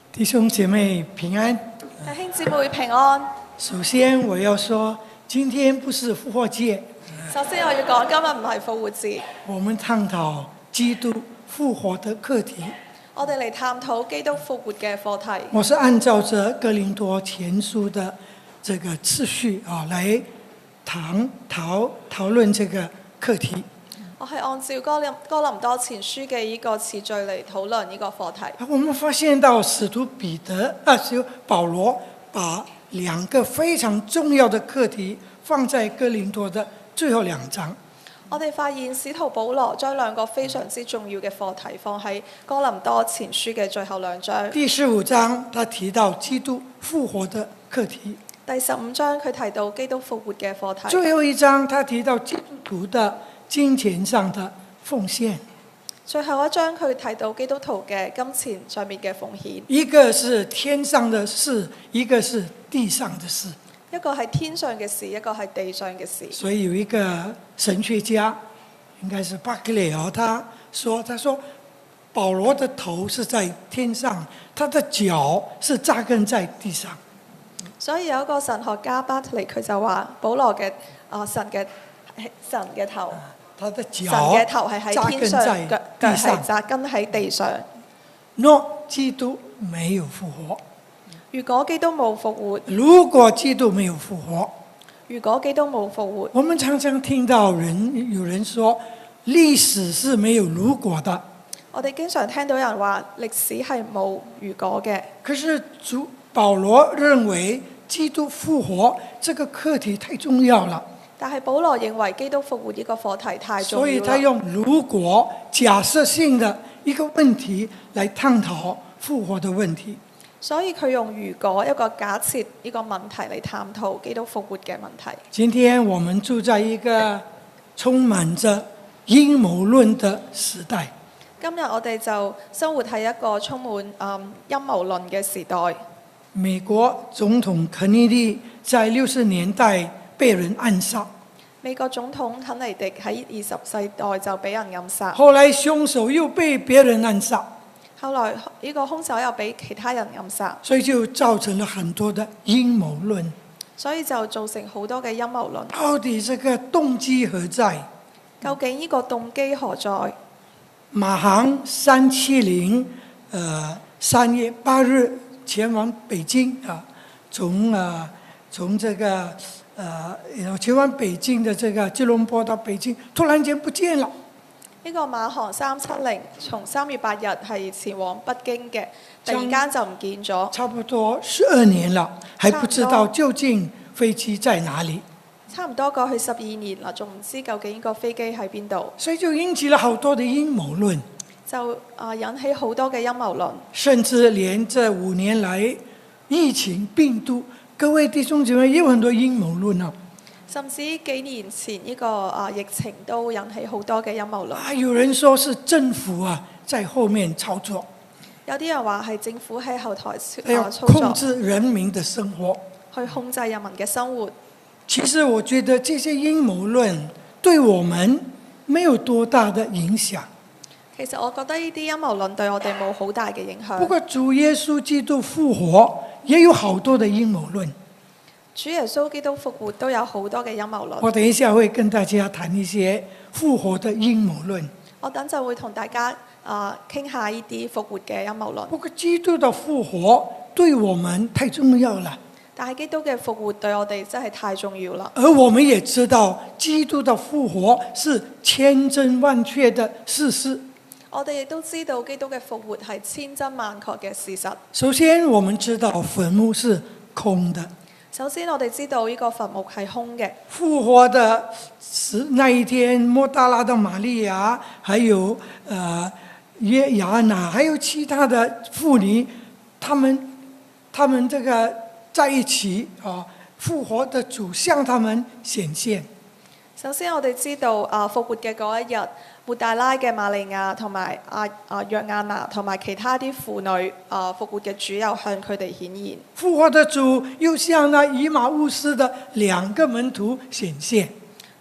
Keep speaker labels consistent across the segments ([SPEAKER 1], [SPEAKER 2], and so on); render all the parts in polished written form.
[SPEAKER 1] 弟兄姐妹平安。
[SPEAKER 2] 弟兄姊妹平安。
[SPEAKER 1] 首先我要说，今天不是复活节。
[SPEAKER 2] 首先我要講，今日唔係復活節。
[SPEAKER 1] 我們探討基督復活的課題。
[SPEAKER 2] 我哋嚟探討基督復活嘅課題。
[SPEAKER 1] 我是按照着哥林多前書的這個次序來討論這個課題。
[SPEAKER 2] 我係按照哥林多前書嘅呢個次序嚟討論呢個課題。
[SPEAKER 1] 我們發現到使徒保羅把兩個非常重要的課題放在哥林多的最後2章。
[SPEAKER 2] 我哋發現使徒保羅將兩個非常之重要嘅課題放喺哥林多前書嘅最後2章。
[SPEAKER 1] 第15章他提到基督復活的課題。
[SPEAKER 2] 第15章佢提到基督復活嘅課題。
[SPEAKER 1] 最後一章他提到基督徒的金錢上的奉獻。
[SPEAKER 2] 最後一章佢提到基督徒嘅金錢上面嘅奉獻。
[SPEAKER 1] 一個是天上的事，一個是地上的事。
[SPEAKER 2] 一個係天上嘅事，一個係地上嘅事。
[SPEAKER 1] 所以有一個神學家，應該是巴格雷爾，他說保羅的頭是在天上，他的腳是扎根在地上。
[SPEAKER 2] 所以有一個神學家巴特利佢就話保羅嘅神嘅頭，
[SPEAKER 1] 他的腳
[SPEAKER 2] 神嘅頭係喺天上，腳係扎根喺地上。
[SPEAKER 1] 若基督沒有復活，
[SPEAKER 2] 如果基督冇復活，
[SPEAKER 1] 如果基督沒有復活，
[SPEAKER 2] 如果基督冇復活，
[SPEAKER 1] 我們常常聽到有人說歷史是沒有如果的。
[SPEAKER 2] 我哋經常聽到人話歷史係冇如果嘅。
[SPEAKER 1] 可是保羅認為基督復活這個課題太重要了。
[SPEAKER 2] 但係保羅認為基督復活呢個課題太重要了，
[SPEAKER 1] 所以他用如果假設性的一個問題來探討復活的問題。
[SPEAKER 2] 所以佢用如果一個假設呢個問題嚟探討基督復活嘅問題。今
[SPEAKER 1] 天我們住在一個充滿着陰謀論的時代。
[SPEAKER 2] 今日我哋就生活喺一個充滿陰謀論嘅時代。
[SPEAKER 1] 美國總統肯尼迪在60年代被人暗殺。
[SPEAKER 2] 美國總統肯尼迪喺20世代就俾人暗殺。
[SPEAKER 1] 後來兇手又被別人暗殺。
[SPEAKER 2] 後來呢個兇手又俾其他人暗殺。
[SPEAKER 1] 所以就造成了很多的陰謀論。
[SPEAKER 2] 所以就造成好多嘅陰謀論。
[SPEAKER 1] 到底這個動機何在？
[SPEAKER 2] 究竟呢個動機何在？
[SPEAKER 1] 馬航370，3月8日前往北京啊，從這個前往北京的這個吉隆坡到北京，突然間不見了。
[SPEAKER 2] 呢個馬航370從3月8日係前往北京嘅，突然間就唔見咗。
[SPEAKER 1] 差不多12年了，還不知道究竟飛機在哪裡。
[SPEAKER 2] 差唔多過去12年啦，仲唔知究竟呢個飛機喺邊度。
[SPEAKER 1] 所以就引起了好多的陰謀論。
[SPEAKER 2] 就引起好多嘅陰謀論。甚
[SPEAKER 1] 至連這5年來疫情病毒，各位弟兄姊妹也有很多陰謀論啊。
[SPEAKER 2] 甚至幾年前呢個疫情都引起好多嘅陰謀論。
[SPEAKER 1] 有人說是政府在後面操作。
[SPEAKER 2] 有啲人話係政府喺後台操作，
[SPEAKER 1] 控制人民的生活，
[SPEAKER 2] 去控制人民嘅生活。
[SPEAKER 1] 其實我覺得這些陰謀論對我們沒有多大的影響。
[SPEAKER 2] 其實我覺得呢啲陰謀論對我哋冇好大嘅影響。
[SPEAKER 1] 不過主耶穌基督復活也有好多的陰謀論。
[SPEAKER 2] 主耶穌基督復活都有好多嘅陰謀論。
[SPEAKER 1] 我等一下會跟大家談一些復活的陰謀論。
[SPEAKER 2] 我等陣會同大家傾下呢啲復活嘅陰謀論。
[SPEAKER 1] 不過基督的復活對我們太重要了。
[SPEAKER 2] 但係基督嘅復活對我哋真係太重要啦。
[SPEAKER 1] 而我們也知道基督的復活是千真萬確的事實。
[SPEAKER 2] 我哋亦都知道基督嘅復活係千真萬確嘅事實。
[SPEAKER 1] 首先我們知道墳墓是空的。
[SPEAKER 2] 首先我哋知道呢個墳墓係空嘅。
[SPEAKER 1] 復活的那一天，抹大拉的瑪利亞，還有約亞娜，還有其他的婦女，他們這個在一起復活的主向他們顯現。
[SPEAKER 2] 首先我哋知道復活嘅嗰一日，抹大拉嘅瑪利亞同埋約亞娜同埋其他啲婦女復活嘅主又向佢哋顯現。
[SPEAKER 1] 復活的主又向那以馬忤斯的2個門徒顯現。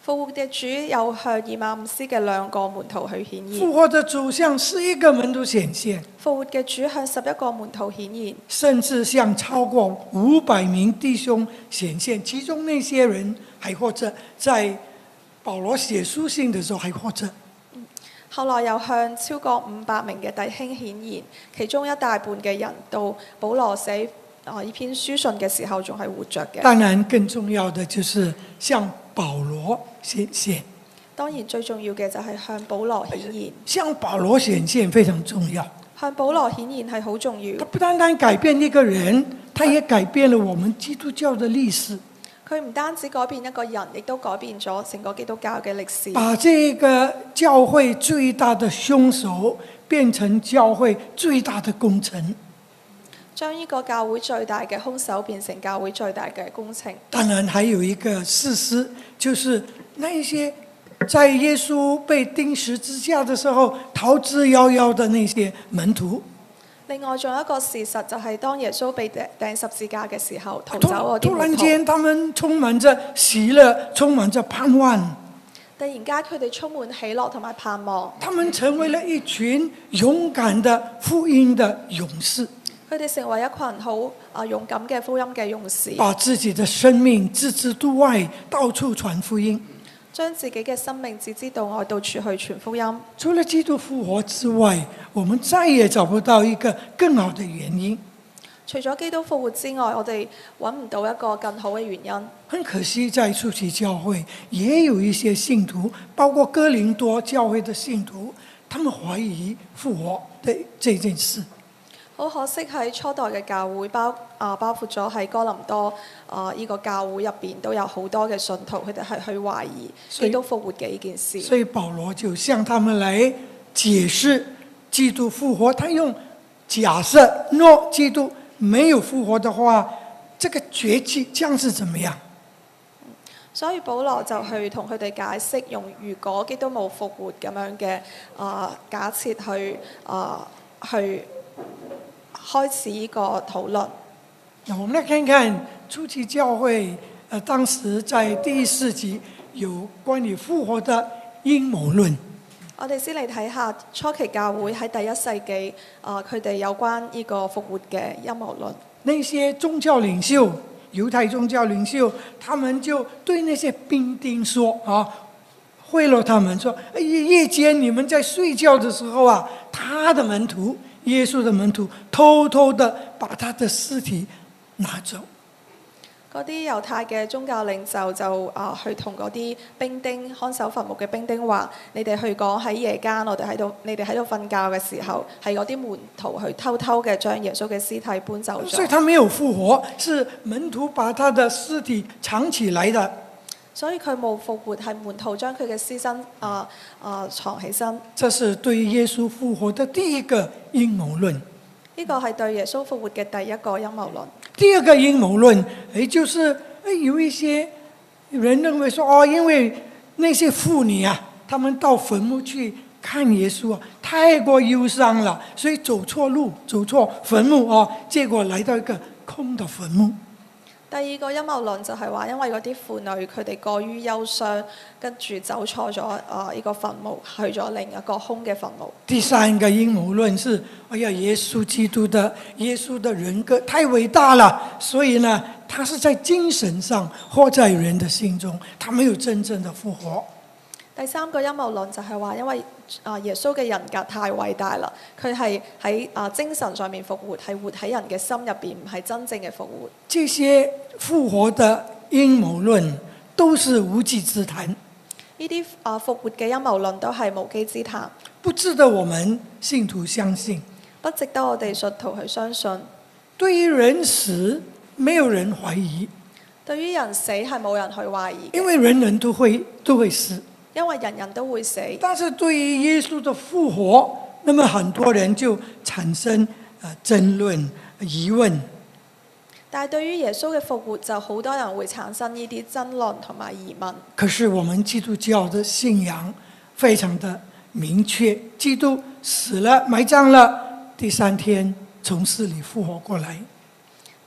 [SPEAKER 2] 復活嘅主有向以馬忤斯嘅2個門徒去顯現。
[SPEAKER 1] 復活的主向11個門徒顯現，
[SPEAKER 2] 復活嘅主向11個門徒顯現，
[SPEAKER 1] 甚至向超過500名弟兄顯現，其中那些人還活着，在保羅寫書信的時候還活着。
[SPEAKER 2] 後來又向超過500名嘅弟兄顯現，其中一大半嘅人到保羅寫呢篇書信嘅時候仲係活着嘅。
[SPEAKER 1] 當然更重要的就是向保羅顯現。
[SPEAKER 2] 當然最重要嘅就係向保羅顯現。
[SPEAKER 1] 向保羅顯現非常重要。
[SPEAKER 2] 向保羅顯現係好重要。
[SPEAKER 1] 他不單單改變一個人，他也改變了我們基督教的歷史。
[SPEAKER 2] 佢唔單止改變一個人，亦都改變咗成個基督教嘅歷史。
[SPEAKER 1] 把這個教會最大的兇手變成教會最大的工程。
[SPEAKER 2] 將呢個教會最大嘅兇手變成教會最大嘅工程。
[SPEAKER 1] 當然還有一個事實，就是那些在耶穌被釘十字架的時候逃之夭夭的那些門徒。
[SPEAKER 2] 另外仲有一個事實，就係當耶穌被釘十字架嘅時候，逃走嗰啲門徒。
[SPEAKER 1] 突然間，他們充滿着喜樂，充滿着盼望。
[SPEAKER 2] 突然間，佢哋充滿喜樂同埋盼望。
[SPEAKER 1] 他們成為了一群勇敢的福音的勇士。
[SPEAKER 2] 佢哋成為一群好勇敢嘅福音嘅勇士，
[SPEAKER 1] 把自己的生命置之度外，到處傳福音。
[SPEAKER 2] 將自己嘅生命置之度外，到處去傳福音。
[SPEAKER 1] 除了基督復活之外，我們再也找不到一個更好的原因。
[SPEAKER 2] 除咗基督復活之外，我哋揾唔到一個更好嘅原因。
[SPEAKER 1] 很可惜，在初期教會也有一些信徒，包括哥林多教會的信徒，他們懷疑復活的這件事。
[SPEAKER 2] 好可惜喺初代嘅教會包括咗喺哥林多呢個教會入邊都有好多嘅信徒，佢哋係去懷疑基督復活嘅呢件事。
[SPEAKER 1] 所以保羅就向他們來解釋基督復活。他用假設，若基督沒有復活的話，這個結局將是怎麼樣？
[SPEAKER 2] 所以保羅就去同佢哋解釋，用如果基督冇復活咁樣嘅假設去開始呢個討論。
[SPEAKER 1] 我們來看看初期教會，當時在第1世紀有關於復活的陰謀論。
[SPEAKER 2] 我哋先嚟睇下初期教會喺第1世紀，佢哋有關呢個復活嘅陰謀論。那
[SPEAKER 1] 些宗教領袖，猶太宗教領袖，他們就對那些兵丁說賄賂他們說，夜間你們在睡覺的時候他的門徒，耶穌的門徒偷偷的把他的屍體拿走。
[SPEAKER 2] 嗰啲猶太嘅宗教領袖就去同嗰啲兵丁看守墳墓嘅兵丁話：你哋去講喺夜間，你哋喺度瞓覺嘅時候，係嗰啲門徒去偷偷嘅將耶穌嘅屍體搬走咗。
[SPEAKER 1] 所以他沒有復活，是門徒把他的屍體藏起來的。
[SPEAKER 2] 所以佢冇復活，係門徒將佢嘅屍身藏起身。
[SPEAKER 1] 這是對耶穌復活的第一個陰謀論。
[SPEAKER 2] 呢個係對耶穌復活嘅第一個陰謀論。
[SPEAKER 1] 第二個陰謀論，就是有一些人認為說，因為那些婦女他們到墳墓去看耶穌太過憂傷了，所以走錯路，走錯墳墓結果來到一個空的墳墓。
[SPEAKER 2] 第二個陰謀論就係話，因為嗰啲婦女佢哋過於憂傷，跟住走錯咗呢個墳墓，去咗另一個空嘅墳墓。
[SPEAKER 1] 第三個陰謀論是，耶穌基督的人格太偉大了，所以呢，他是在精神上活在人的心中，他沒有真正的復活。
[SPEAKER 2] 第三個陰謀論就係話，因為耶穌嘅人格太偉大啦，佢係喺精神上面復活，係活喺人嘅心入邊，唔係真正嘅復活。這
[SPEAKER 1] 些復活的陰謀論都是無稽之談。
[SPEAKER 2] 呢啲復活嘅陰謀論都係無稽之談，
[SPEAKER 1] 不值得我們信徒相信，
[SPEAKER 2] 不值得我哋信徒去相信。
[SPEAKER 1] 對於人死，沒有人懷疑。
[SPEAKER 2] 對於人死係冇人去懷疑，
[SPEAKER 1] 因為人人都會死。
[SPEAKER 2] 因為人人都會死。
[SPEAKER 1] 但是對於耶穌的復活，那麼很多人就產生爭論、疑問。
[SPEAKER 2] 但係對於耶穌嘅復活，就好多人會產生呢啲爭論同埋疑問。
[SPEAKER 1] 可是我們基督教的信仰非常的明確，基督死了、埋葬了，第3天從死裏復活過來。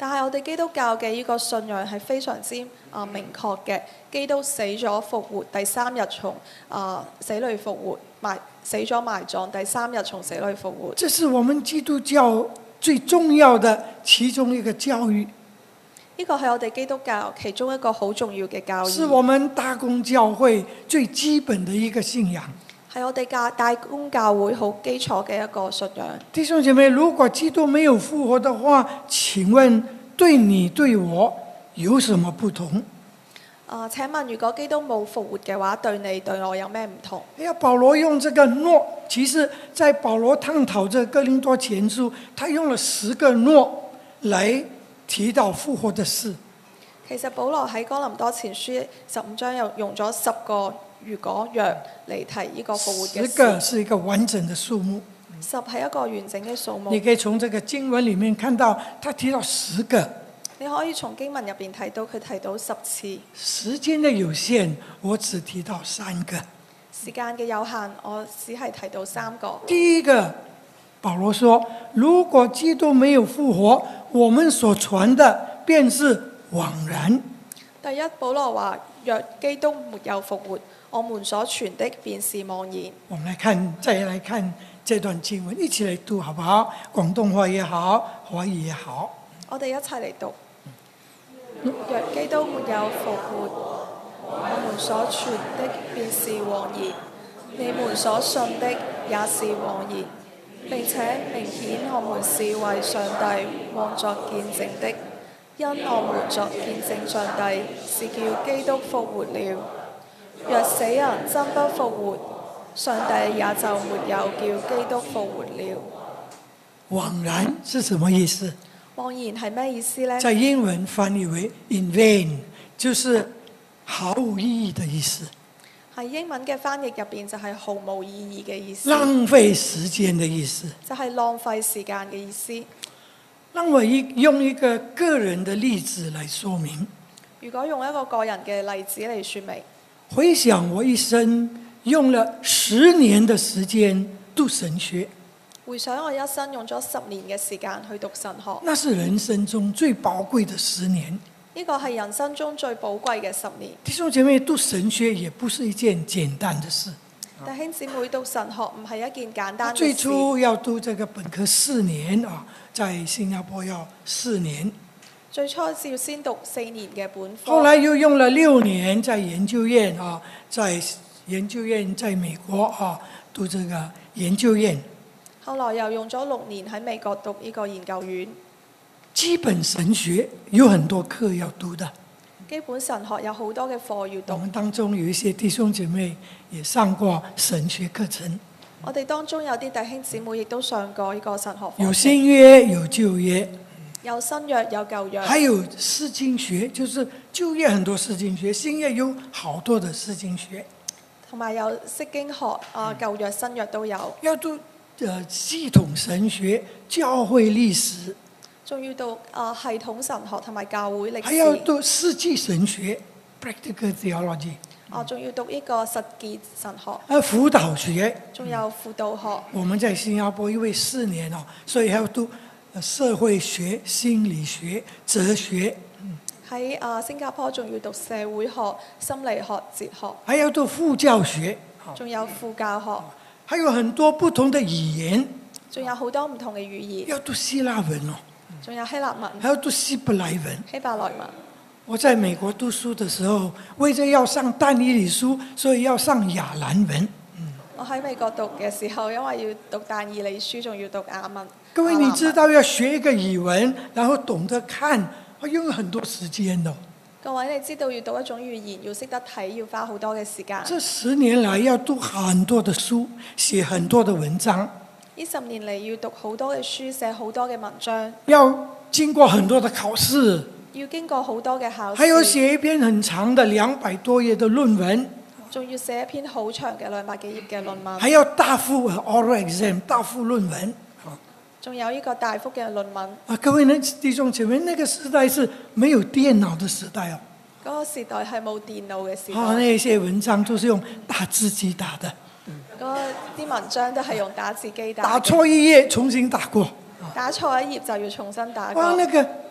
[SPEAKER 2] 但係我哋基督教嘅呢個信仰係非常之明確嘅，基督死咗復活，第三日從死裏復活，死咗埋葬，第三日從死裏復活。
[SPEAKER 1] 這是我們基督教最重要的其中一個教育。
[SPEAKER 2] 呢個係我哋基督教其中一個好重要嘅教義。
[SPEAKER 1] 是我們大公教會最基本的一個信仰。
[SPEAKER 2] 係我哋大公教會好基礎嘅一個信仰。
[SPEAKER 1] 弟兄姐妹，如果基督沒有復活的話，請問對你對我有什麼不同？
[SPEAKER 2] 請問如果基督冇復活嘅話，對你對我有咩唔同？
[SPEAKER 1] 保羅用這個諾，其實在保羅探討這哥林多前書，他用了10個諾來提到復活的事。
[SPEAKER 2] 其實保羅喺哥林多前書15章又用咗10個如果若嚟提呢個復活嘅事。
[SPEAKER 1] 10個是一個完整的數目。
[SPEAKER 2] 10係一個完整嘅數目。
[SPEAKER 1] 你可以從這個經文裡面看到，他提到10個。
[SPEAKER 2] 你可以從經文入邊睇到佢提到10次。
[SPEAKER 1] 時間的有限，我只提到3個。
[SPEAKER 2] 時間嘅有限，我只係提到3個。
[SPEAKER 1] 第一個，保羅說：如果基督沒有復活，我們所傳的便是枉然。
[SPEAKER 2] 第一，保羅話：若基督沒有復活，我們所傳的便是妄然。
[SPEAKER 1] 我們再來看這段經文，一起來讀好不好？廣東話也好，華語也好。
[SPEAKER 2] 我哋一齊嚟讀。若基督沒有復活，我們所傳的便是妄然，你們所信的也是妄然。並且明顯我們是為上帝妄作見證的，因我們作見證上帝是叫基督復活了。若死人真不復活，上帝也就沒有叫基督復活了。
[SPEAKER 1] 枉然是什麼意思？
[SPEAKER 2] 妄然係咩意思呢？
[SPEAKER 1] 在英文翻譯為 in vain， 就是毫無意義的意思。
[SPEAKER 2] 喺英文嘅翻譯入邊就係毫無意義嘅意思。
[SPEAKER 1] 浪費時間的意思。
[SPEAKER 2] 就係浪費時間嘅意思。
[SPEAKER 1] 讓我用一個個人的例子來說明。
[SPEAKER 2] 如果用一個個人嘅例子嚟說明，
[SPEAKER 1] 回想我一生用了10年的時間讀神學。
[SPEAKER 2] 回想我一生用咗10年嘅時間去讀神學，
[SPEAKER 1] 那是人生中最寶貴的10年。
[SPEAKER 2] 呢個係人生中最寶貴嘅10年。
[SPEAKER 1] 弟兄姐妹，讀神學也不是一件簡單的事。
[SPEAKER 2] 弟兄姊妹，讀神學唔係一件簡單嘅事。
[SPEAKER 1] 最初要讀這個本科4年啊，在新加坡要4年。
[SPEAKER 2] 最初要先讀4年嘅本科。
[SPEAKER 1] 後來又用了6年在研究院啊，在研究院在美國啊讀這個研究院。
[SPEAKER 2] 後來又用咗6年喺美國讀呢個研究院。
[SPEAKER 1] 基本神學有很多課要讀的。
[SPEAKER 2] 基本神學有好多嘅課要讀。
[SPEAKER 1] 我們當中有一些弟兄姐妹也上過神學課程。
[SPEAKER 2] 我哋當中有啲弟兄姊妹亦都上過呢個神學課程。
[SPEAKER 1] 有新約，有舊約。
[SPEAKER 2] 有新約，有舊約。
[SPEAKER 1] 還有釋經學，就是舊約很多釋經學，新約有好多的釋經學。
[SPEAKER 2] 同埋有釋經學舊約新約都有。
[SPEAKER 1] 要讀系統神學、教會歷史。
[SPEAKER 2] 仲要讀系統神學同埋教會歷史。
[SPEAKER 1] 還要讀實際神學 （practical theology）。
[SPEAKER 2] 仲要讀呢個實際神學。
[SPEAKER 1] 輔導學。
[SPEAKER 2] 仲有輔導學。
[SPEAKER 1] 我們在新加坡因為4年哦，所以還要讀社會學、心理學、哲學。
[SPEAKER 2] 喺新加坡仲要讀社會學、心理學、哲學。
[SPEAKER 1] 還要讀副教學。
[SPEAKER 2] 仲有副教學。
[SPEAKER 1] 還有很多不同的語言。
[SPEAKER 2] 仲有好多唔同嘅語言。
[SPEAKER 1] 要讀希臘文哦。
[SPEAKER 2] 仲有希臘文。
[SPEAKER 1] 還要讀希伯來文。
[SPEAKER 2] 希伯來文。
[SPEAKER 1] 我在美國讀書的時候，為咗要上但以理書，所以要上亞蘭文。
[SPEAKER 2] 我喺美國讀嘅時候，因為要讀但以理書，仲要讀亞文。
[SPEAKER 1] 各位，你知道要學一個語文，然後懂得看，要用很多時間的。
[SPEAKER 2] 各位，你知道要讀一種語言，要識得睇，要花好多嘅時間。
[SPEAKER 1] 這10年來要讀很多的書，寫很多的文章。
[SPEAKER 2] 呢10年嚟要讀好多嘅書，寫好多嘅文章。
[SPEAKER 1] 要經過很多的考試。
[SPEAKER 2] 要經過好多嘅考試。
[SPEAKER 1] 還有寫一篇很長的200多頁的論文。
[SPEAKER 2] 仲要寫一篇好長嘅200幾頁嘅論文。
[SPEAKER 1] 還要大幅 oral exam， 大幅論文。
[SPEAKER 2] 仲有呢個大幅嘅論文。
[SPEAKER 1] 各位弟兄姐妹，那個時代是沒有電腦的時代哦。
[SPEAKER 2] 嗰個時代係冇電腦嘅時代。
[SPEAKER 1] 那些文章都是用打字機打的。
[SPEAKER 2] 嗰啲文章都係用打字機打。
[SPEAKER 1] 打錯一頁重新打過。
[SPEAKER 2] 打錯一頁就要重新打過。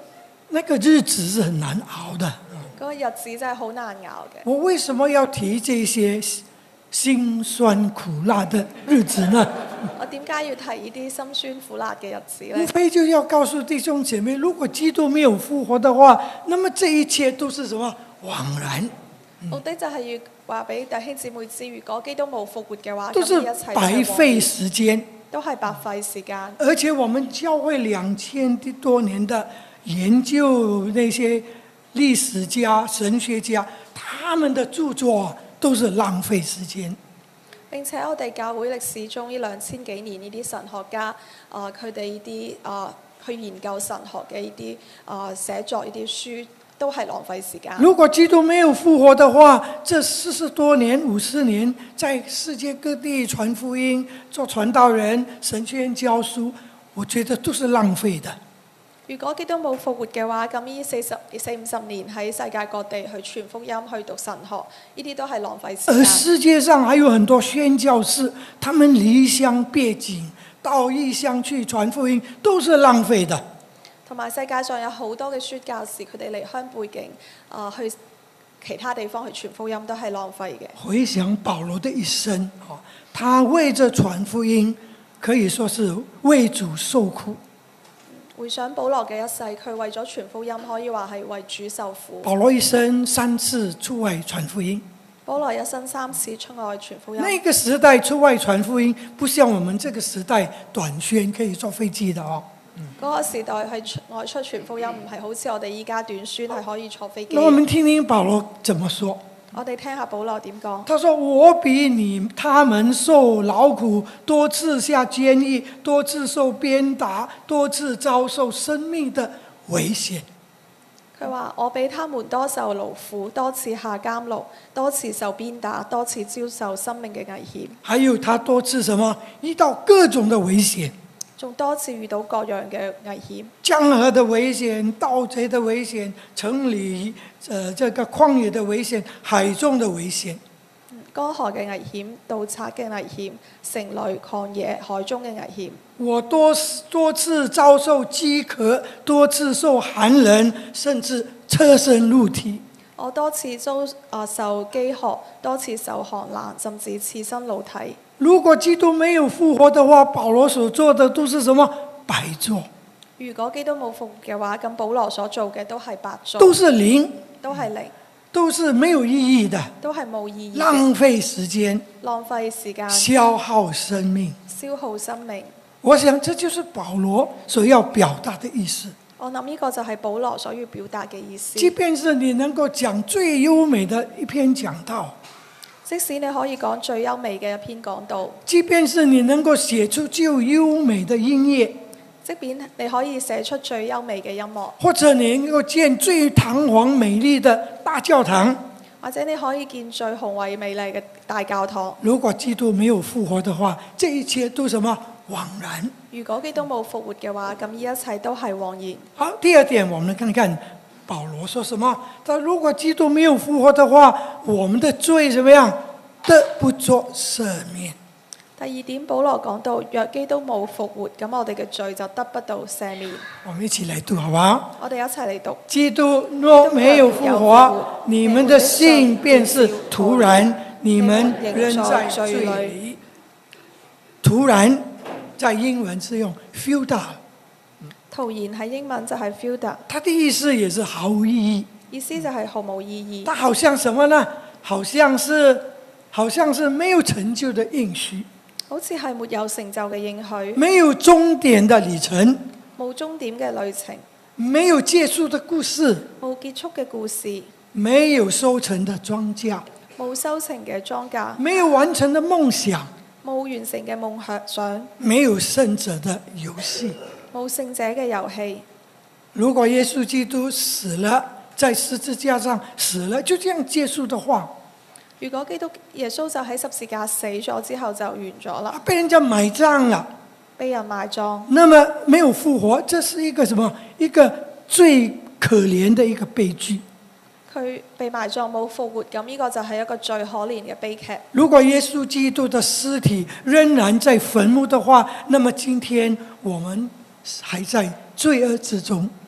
[SPEAKER 1] 那个日子是很難熬的。
[SPEAKER 2] 嗰個日子真係好難熬嘅。
[SPEAKER 1] 我為什麼要提這些辛酸苦辣的日子呢？
[SPEAKER 2] 我點解要提呢啲辛酸苦辣嘅日子呢？
[SPEAKER 1] 無非就要告訴弟兄姐妹，如果基督沒有復活的話，那麼這一切都是什麼？枉然。
[SPEAKER 2] 目的就係要話俾弟兄姊妹知，如果基督冇復活嘅話，
[SPEAKER 1] 都是
[SPEAKER 2] 咁一切
[SPEAKER 1] 白費時間，
[SPEAKER 2] 都係白費時間。
[SPEAKER 1] 而且我們教會2000多年的研究，那些歷史家、神學家，他們的著作都是浪費時間。
[SPEAKER 2] 並且我哋教會歷史中呢2000幾年呢啲神學家，佢哋呢啲去研究神學嘅呢啲寫作呢啲書，都係浪費時間。
[SPEAKER 1] 如果基督沒有復活的話，這40多年、50年，在世界各地傳福音、做傳道人、神學院教書，我覺得都是浪費的。
[SPEAKER 2] 如果基督冇復活嘅話，咁呢40-50年喺世界各地去傳福音、去讀神學，呢啲都係浪費時間。
[SPEAKER 1] 而世界上還有很多宣教士，他們離鄉別井到異鄉去傳福音，都是浪費的。
[SPEAKER 2] 同埋世界上有好多嘅宣教士，佢哋離鄉背井去其他地方去傳福音，都係浪費嘅。
[SPEAKER 1] 回想保羅的一生，他為着傳福音，可以說是為主受苦。
[SPEAKER 2] 回想保羅嘅一世，佢為咗傳福音，可以話係為主受苦。
[SPEAKER 1] 保羅一生3次出外傳福音。
[SPEAKER 2] 保羅一生3次出外傳福音。
[SPEAKER 1] 那個時代出外傳福音，不像我們這個時代短宣可以坐飛機的哦。
[SPEAKER 2] 嗰個時代係外出傳福音，唔係好似我哋依家短宣係可以坐飛機。
[SPEAKER 1] 那我們聽聽保羅怎麼說。
[SPEAKER 2] 我哋聽下保羅點講。
[SPEAKER 1] 他說：我比他們受勞苦，多次下監獄，多次受鞭打，多次遭受生命的危險。
[SPEAKER 2] 佢話：我比他們多受勞苦，多次下監獄，多次受鞭打，多次遭受生命嘅危險。
[SPEAKER 1] 還有他多次什麼？遇到各種的危險。
[SPEAKER 2] 仲多次遇到各樣嘅危險，
[SPEAKER 1] 江河的危險、盜賊的危險、城裏這個曠野的危險、海中的危險。
[SPEAKER 2] 江河嘅危險、盜賊嘅危險、城裏曠野、海中嘅危險。
[SPEAKER 1] 我多次遭受飢渴，多次受寒冷，甚至側身露體。
[SPEAKER 2] 我多次受飢渴，多次受寒冷，甚至刺身露體。
[SPEAKER 1] 如果基督沒有復活的話，保羅所做的都是什麼？白做。
[SPEAKER 2] 如果基督冇復活嘅話，咁保羅所做嘅都係白做。
[SPEAKER 1] 都是零，
[SPEAKER 2] 都係零，
[SPEAKER 1] 都是沒有意義的，
[SPEAKER 2] 都係冇意義，
[SPEAKER 1] 浪費時間，
[SPEAKER 2] 浪費時間，
[SPEAKER 1] 消耗生命，
[SPEAKER 2] 消耗生命。
[SPEAKER 1] 我想這就是保羅所要表達的意思。
[SPEAKER 2] 我諗呢個就係保羅所要表達嘅意思。
[SPEAKER 1] 即便是你能夠講最優美的一篇講道，
[SPEAKER 2] 即使你可以講最優美嘅一篇講道，
[SPEAKER 1] 即便是你能夠寫出最優美的音樂，
[SPEAKER 2] 即便你可以寫出最優美嘅音樂，
[SPEAKER 1] 或者你能夠建最堂皇美麗的大教堂，
[SPEAKER 2] 或者你可以建最宏偉美麗嘅大教堂。
[SPEAKER 1] 如果基督沒有復活的話，這一切都什麼？枉然。
[SPEAKER 2] 如果基督冇復活嘅話，咁呢一切都係枉然。
[SPEAKER 1] 好，第二點，我們看看保羅說什麼。他如果基督沒有復活的話，我們的罪怎麼樣？得不着赦免。
[SPEAKER 2] 第二點，保羅講到，若基督冇復活，咁我哋嘅罪就得不到赦免。
[SPEAKER 1] 我們一起來讀，好不好？
[SPEAKER 2] 我哋一齊嚟讀。
[SPEAKER 1] 基督若沒有復活，你們的信便是徒然，你們仍在罪裏。徒然在英文是用 futile，
[SPEAKER 2] 徒然喺英文就係 futile，
[SPEAKER 1] 它的意思也是毫無意義。
[SPEAKER 2] 意思就係毫無意義。
[SPEAKER 1] 它好像什麼呢？好像是沒有成就的應許，
[SPEAKER 2] 好似係沒有成就嘅應許，
[SPEAKER 1] 沒有終點的旅程，
[SPEAKER 2] 冇終點嘅旅程，
[SPEAKER 1] 沒有結束的故事，
[SPEAKER 2] 冇結束嘅故事，
[SPEAKER 1] 沒有收成的莊稼，
[SPEAKER 2] 冇收成嘅莊稼，
[SPEAKER 1] 沒有完成的夢想，
[SPEAKER 2] 冇完成嘅夢想，
[SPEAKER 1] 沒有勝者的遊戲，
[SPEAKER 2] 冇勝者嘅遊戲。
[SPEAKER 1] 如果耶穌基督死了，在十字架上死了，就這樣結束的話，
[SPEAKER 2] 如果基督耶穌就喺十字架死咗之後就完咗啦，
[SPEAKER 1] 被人家埋葬了，
[SPEAKER 2] 被人埋葬，
[SPEAKER 1] 那麼沒有復活，這是一個什麼？一個最可憐的一個悲劇。
[SPEAKER 2] 佢被埋葬冇復活，咁呢個就係一個最可憐嘅悲劇。
[SPEAKER 1] 如果耶穌基督的屍體仍然在墳墓的話，那麼今天我們還在罪惡之中。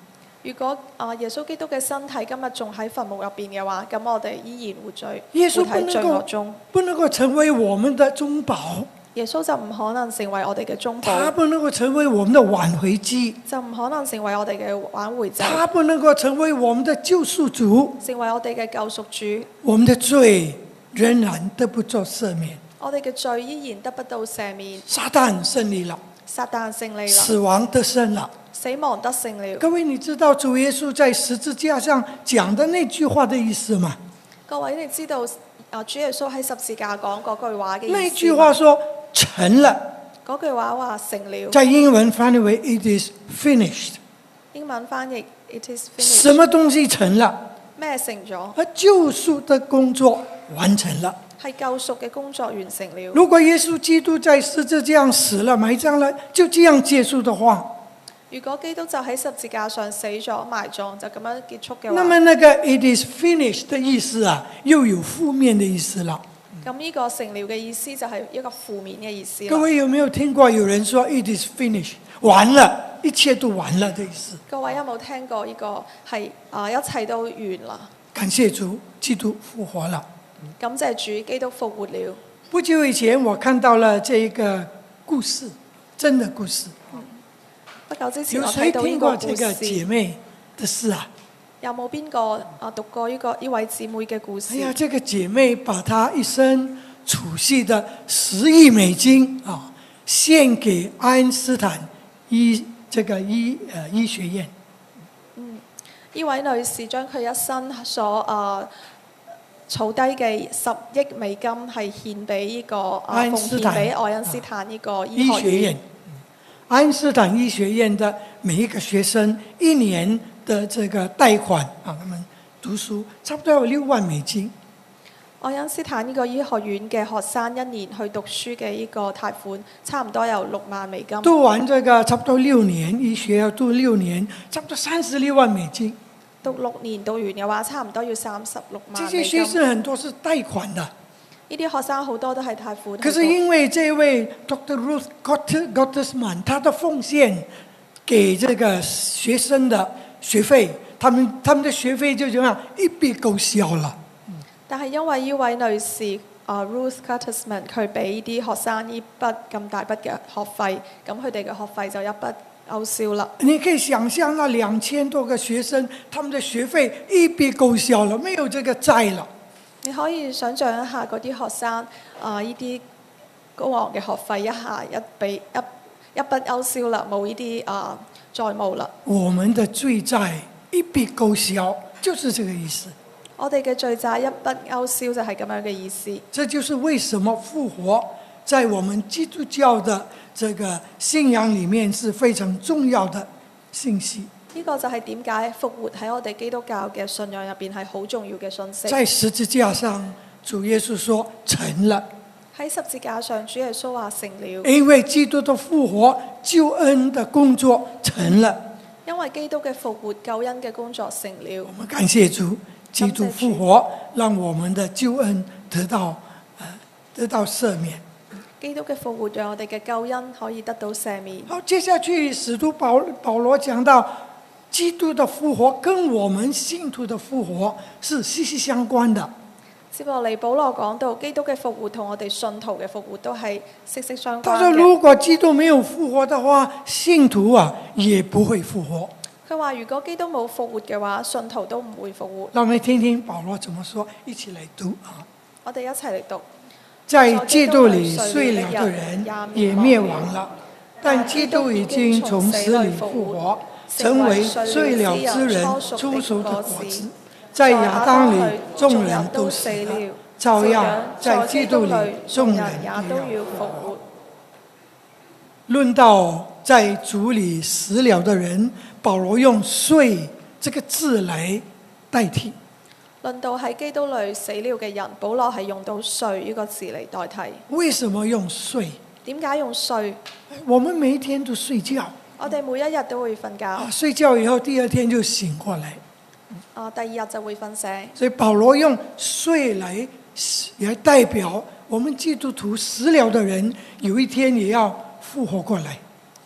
[SPEAKER 2] 如果耶穌基督嘅身體今日仲喺墳墓入邊嘅話，咁我哋依然
[SPEAKER 1] 耶穌
[SPEAKER 2] 活喺罪惡中。
[SPEAKER 1] 不能夠成為我們的中保，
[SPEAKER 2] 耶穌就唔可能成為我哋嘅中保，
[SPEAKER 1] 他不能夠成為我們的挽回祭，
[SPEAKER 2] 就唔可能成為我哋嘅挽回祭，
[SPEAKER 1] 他不能夠成為我們的救贖主，
[SPEAKER 2] 成為我哋嘅救贖主。
[SPEAKER 1] 我們的罪仍然得不到赦免，
[SPEAKER 2] 我哋嘅罪依然得不到赦免，
[SPEAKER 1] 撒旦勝利了，
[SPEAKER 2] 撒旦勝利啦，
[SPEAKER 1] 死亡得勝了。
[SPEAKER 2] 死亡得勝了。
[SPEAKER 1] 各位，你知道主耶穌在十字架上講的那句話的意思嗎？
[SPEAKER 2] 各位，你知道主耶穌喺十字架講嗰句話嘅意思嗎？
[SPEAKER 1] 那句話說成了，
[SPEAKER 2] 嗰句話話成了，
[SPEAKER 1] 在英文翻譯為 It is finished。
[SPEAKER 2] 英文翻譯 It is
[SPEAKER 1] 什
[SPEAKER 2] finished。
[SPEAKER 1] 麼東西成了？
[SPEAKER 2] 咩成咗？
[SPEAKER 1] 而救贖的工作完成了。
[SPEAKER 2] 係救贖嘅工作完成了。
[SPEAKER 1] 如果耶穌基督在十字架上死了埋葬了，就這樣結束的話，
[SPEAKER 2] 如果基督就喺十字架上死咗埋葬，就咁樣結束嘅話，
[SPEAKER 1] 那麼那個 It is finished 的意思啊，又有負面的意思了。
[SPEAKER 2] 咁呢個成了嘅意思就係一個負面嘅意思啦。
[SPEAKER 1] 各位有沒有聽過有人說 It is finished 完了，一切都完了的意思？
[SPEAKER 2] 各位有冇聽過呢個係一切都完啦？
[SPEAKER 1] 感謝主，基督復活了。
[SPEAKER 2] 感謝主，基督復活了。
[SPEAKER 1] 不久以前我看到了這個故事，真的故事。
[SPEAKER 2] 不久之前
[SPEAKER 1] 有
[SPEAKER 2] 我
[SPEAKER 1] 誰聽過
[SPEAKER 2] 睇到呢個故
[SPEAKER 1] 這個姐
[SPEAKER 2] 事，
[SPEAKER 1] 妹的事啊？
[SPEAKER 2] 有冇邊個讀過呢位姊妹嘅故事？
[SPEAKER 1] 哎呀，這個姐妹把她一生儲蓄的10億美金啊，獻給愛因斯坦醫學院。
[SPEAKER 2] 呢位女士將佢一生所儲低嘅10億美金係獻俾呢個奉獻俾愛因斯坦呢個醫學院。
[SPEAKER 1] 愛因斯坦醫學院的每一個學生1年的這個貸款啊，他們讀書差不多有6萬美金。
[SPEAKER 2] 愛因斯坦呢個醫學院嘅學生1年去讀書嘅呢個貸款差唔多有6萬美金。
[SPEAKER 1] 讀完這個差不多6年，醫學要讀6年，差不多36萬美金。
[SPEAKER 2] 讀6年讀完嘅話，差唔多要36萬美金。
[SPEAKER 1] 這些學生很多是貸款的。
[SPEAKER 2] 呢啲學生好多都係貸款。
[SPEAKER 1] 可是因為這位 Dr. Ruth Gottesman，他的奉獻給這個學生的學費，他們的學費就這樣一筆勾銷了。
[SPEAKER 2] 但係因為呢位女士Ruth Gottesman，佢俾啲學生呢筆咁大筆嘅學費，咁佢哋嘅學費就一筆勾銷了。
[SPEAKER 1] 你可以想象那2000多個學生，他們的學費一筆勾銷了，沒有這個債了。
[SPEAKER 2] 你可以想象一下嗰啲學生呢啲高昂嘅學費一下一筆勾銷啦，冇呢啲債務啦。
[SPEAKER 1] 我們的罪債一筆勾銷，就是這個意思。
[SPEAKER 2] 我哋嘅罪債一筆勾銷就係咁樣嘅意思。
[SPEAKER 1] 這就是為什麼復活在我們基督教的這個信仰裡面是非常重要的信息。
[SPEAKER 2] 呢個就係點解復活喺我哋基督教嘅信仰入邊係好重要嘅信息。
[SPEAKER 1] 在十字架上，主耶穌說成了。
[SPEAKER 2] 喺十字架上，主耶穌話成了。
[SPEAKER 1] 因為基督的復活，救恩的工作成了。
[SPEAKER 2] 因為基督嘅復活，救恩嘅工作成了。
[SPEAKER 1] 我們感謝主，基督復活，讓我們的救恩得到赦免。
[SPEAKER 2] 基督嘅復活，讓我哋嘅救恩可以得到赦免。
[SPEAKER 1] 好，接下去使徒保羅講到，基督的復活跟我們信徒的復活是息息相關的。
[SPEAKER 2] 接落嚟，保羅講到基督嘅復活同我哋信徒嘅復活都係息息相關嘅。
[SPEAKER 1] 他說：如果基督沒有復活的話，信徒也不會復活。
[SPEAKER 2] 佢話：如果基督冇復活嘅話，信徒都唔會復活。
[SPEAKER 1] 讓我們聽聽保羅怎麼說，一起來讀啊！
[SPEAKER 2] 我哋一齊嚟讀。
[SPEAKER 1] 在基督裏睡了的人也滅亡了，但基督已經從死裏復活，成為睡了之人初熟的果子。在亞當裏眾人都死了，照樣在基督裏眾人也都要復活。論到在主裏死了的人，保羅用睡這個字來代替。
[SPEAKER 2] 論到喺基督裏死了嘅人，保羅係用到睡呢個字嚟代替。
[SPEAKER 1] 為什麼用睡？
[SPEAKER 2] 點解用睡？
[SPEAKER 1] 我們每一天都睡覺。
[SPEAKER 2] 我哋每一日都會瞓覺。
[SPEAKER 1] 睡覺以後，第二天就醒過來。
[SPEAKER 2] 第二日就會瞓醒。
[SPEAKER 1] 所以保羅用睡來代表我們基督徒死了的人，有一天也要復活過來。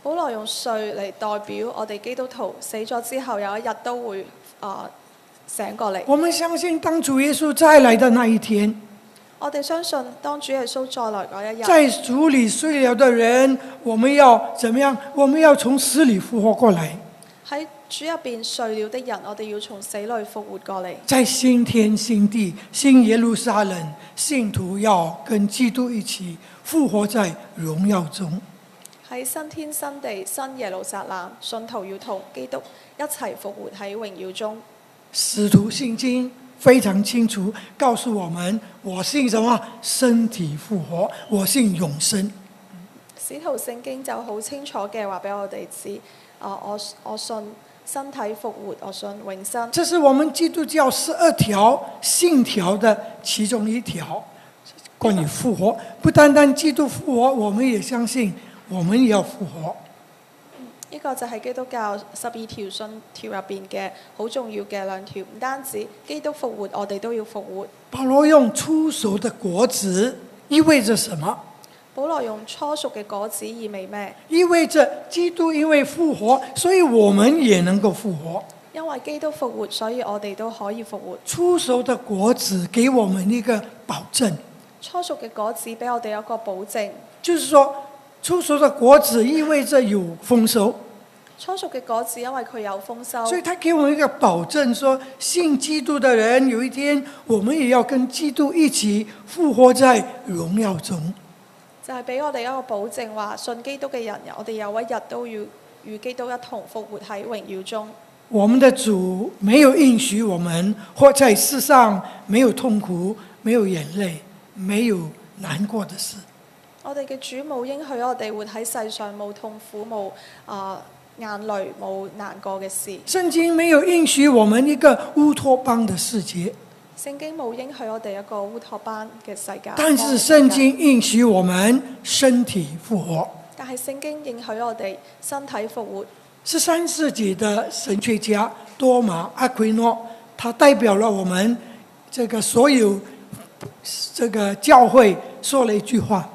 [SPEAKER 2] 保羅用睡嚟代表我哋基督徒死咗之後有一日都會醒過嚟。
[SPEAKER 1] 我們相信當主耶穌再來的那一天，
[SPEAKER 2] 我哋相信當主耶穌再來嗰一日，
[SPEAKER 1] 在主裏睡了的人，我們要怎麼樣？我們要從死裏復活過來。
[SPEAKER 2] 喺主入邊睡了的人，我哋要從死裏復活過嚟。
[SPEAKER 1] 在新天新地新耶路撒冷，信徒要跟基督一起復活在榮耀中。
[SPEAKER 2] 喺新天新地新耶路撒冷，信徒要同基督一齊復活喺榮耀中。
[SPEAKER 1] 使徒信經非常清楚告訴我們，我信什麼？身體復活，我信永生。
[SPEAKER 2] 使徒聖經就好清楚嘅話俾我哋知，我信身體復活，我信永生。
[SPEAKER 1] 這是我們基督教12條信條的其中一條，關於復活。不單單基督復活，我們也相信我們也要復活。
[SPEAKER 2] 呢個就係基督教12條信條入邊嘅好重要嘅2條，唔單止基督復活，我哋都要復活。
[SPEAKER 1] 保羅用初熟的果子意味着什麼？
[SPEAKER 2] 保羅用初熟嘅果子意味咩？
[SPEAKER 1] 意味着基督因為復活，所以我們也能夠復活。
[SPEAKER 2] 因為基督復活，所以我哋都可以復活。
[SPEAKER 1] 初熟的果子給我們一個保證。
[SPEAKER 2] 初熟嘅果子俾我哋有個保證，
[SPEAKER 1] 就是說初熟的果子意味着有豐收。
[SPEAKER 2] 初熟嘅果子因為佢有豐收，
[SPEAKER 1] 所以他給我們一個保證，說信基督的人有一天我們也要跟基督一起復活在榮耀中。
[SPEAKER 2] 就係俾我哋一個保證，話信基督嘅人，我哋有一日都要與基督一同復活喺榮耀中。
[SPEAKER 1] 我們的主沒有應許我們活在世上沒有痛苦、沒有眼淚、沒有難過的事。
[SPEAKER 2] 我哋嘅主冇應許我哋活喺世上冇痛苦、冇眼淚、冇難過嘅事。
[SPEAKER 1] 聖經沒有應許我們一個烏托邦的世界。
[SPEAKER 2] 聖經冇應許我哋一個烏托邦嘅世界。
[SPEAKER 1] 但是聖經應許我們身體復活。
[SPEAKER 2] 但係聖經應許我哋身體復活。
[SPEAKER 1] 13世紀的神學家多馬阿奎諾，他代表了我們這個所有這個教會，說了一句話。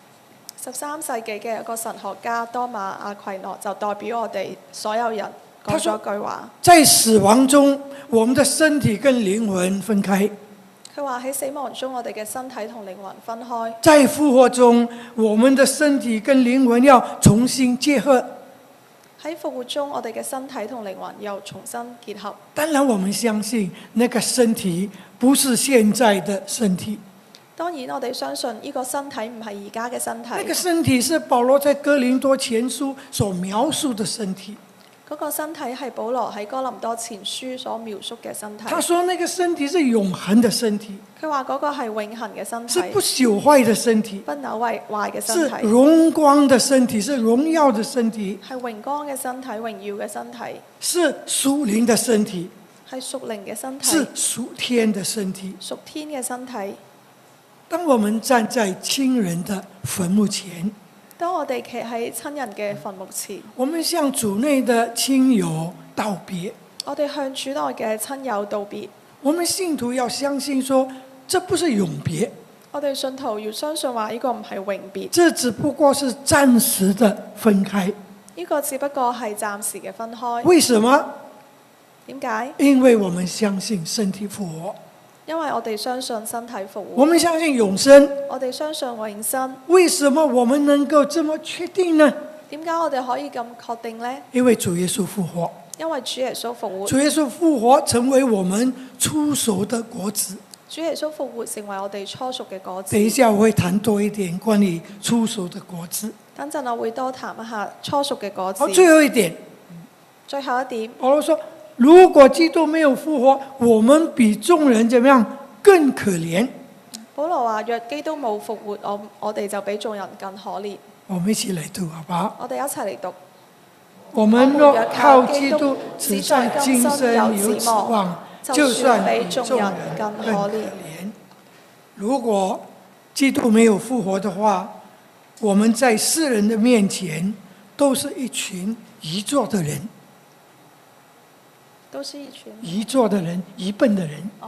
[SPEAKER 2] 13世紀嘅一個神學家多馬阿奎諾就代表我哋所有人講咗句話。
[SPEAKER 1] 在死亡中，我們的身體跟靈魂分開。
[SPEAKER 2] 佢話喺死亡中，我哋嘅身體同靈魂分開。
[SPEAKER 1] 在復活中，我們的身體跟靈魂要重新結合。
[SPEAKER 2] 喺復活中，我哋嘅身體同靈魂又重新結合。
[SPEAKER 1] 當然，我們相信那個身體不是現在的身體。
[SPEAKER 2] 當然，我哋相信呢個身體唔係而家嘅身體。
[SPEAKER 1] 那個身體是保羅在哥林多前書所描述的身體。
[SPEAKER 2] 嗰個身體係保羅喺哥林多前書所描述嘅身體。
[SPEAKER 1] 他說那個身體是永恆的身體。
[SPEAKER 2] 佢話嗰個係永恆嘅身體，
[SPEAKER 1] 是不朽壞的身體，
[SPEAKER 2] 不朽壞嘅身體，
[SPEAKER 1] 是榮光的身體，是榮耀的身體，
[SPEAKER 2] 係榮光嘅身體，榮耀嘅身體，
[SPEAKER 1] 是屬靈的身體，
[SPEAKER 2] 係屬靈嘅身體，
[SPEAKER 1] 是屬天的身體，
[SPEAKER 2] 屬天嘅身體。
[SPEAKER 1] 當我們站在親人的墳墓前，
[SPEAKER 2] 當我哋企喺親人嘅墳墓前，
[SPEAKER 1] 我們向主內的親友道別。
[SPEAKER 2] 我哋向主內嘅親友道別。
[SPEAKER 1] 我們信徒要相信說，這不是永別。
[SPEAKER 2] 我哋信徒要相信話，呢個唔係永別，
[SPEAKER 1] 這只不過是暫時的分開。
[SPEAKER 2] 呢個只不過係暫時嘅分開。
[SPEAKER 1] 為什麼？
[SPEAKER 2] 點解？
[SPEAKER 1] 因為我們相信身體復活。
[SPEAKER 2] 因為我哋相信身體復活，
[SPEAKER 1] 我們相信永生，
[SPEAKER 2] 我哋相信永生。
[SPEAKER 1] 為什麼我們能夠這麼確定呢？
[SPEAKER 2] 點解我哋可以咁確定呢？
[SPEAKER 1] 因為主耶穌復活，
[SPEAKER 2] 因為主耶穌復活，
[SPEAKER 1] 主耶穌復活成為我們初熟的果子。
[SPEAKER 2] 主耶穌復活成為我哋初熟嘅果子。
[SPEAKER 1] 等一下我會談多一點關於初熟的果子。
[SPEAKER 2] 等陣我會多談一下初熟嘅果子。
[SPEAKER 1] 好，最後一點，
[SPEAKER 2] 最後一點，
[SPEAKER 1] 保羅說，如果基督沒有復活，我們比眾人怎麼樣？更可憐。
[SPEAKER 2] 保羅話：若基督冇復活，我哋就比眾人更可憐。
[SPEAKER 1] 我們一起來讀，好不好？
[SPEAKER 2] 我哋一齊嚟讀。
[SPEAKER 1] 我們若靠基督，只在今生有指望，就算比眾人更可憐。如果基督沒有復活的話，我們在世人的面前都是一群愚拙的人。
[SPEAKER 2] 都是一群
[SPEAKER 1] 愚拙的人，愚笨的人。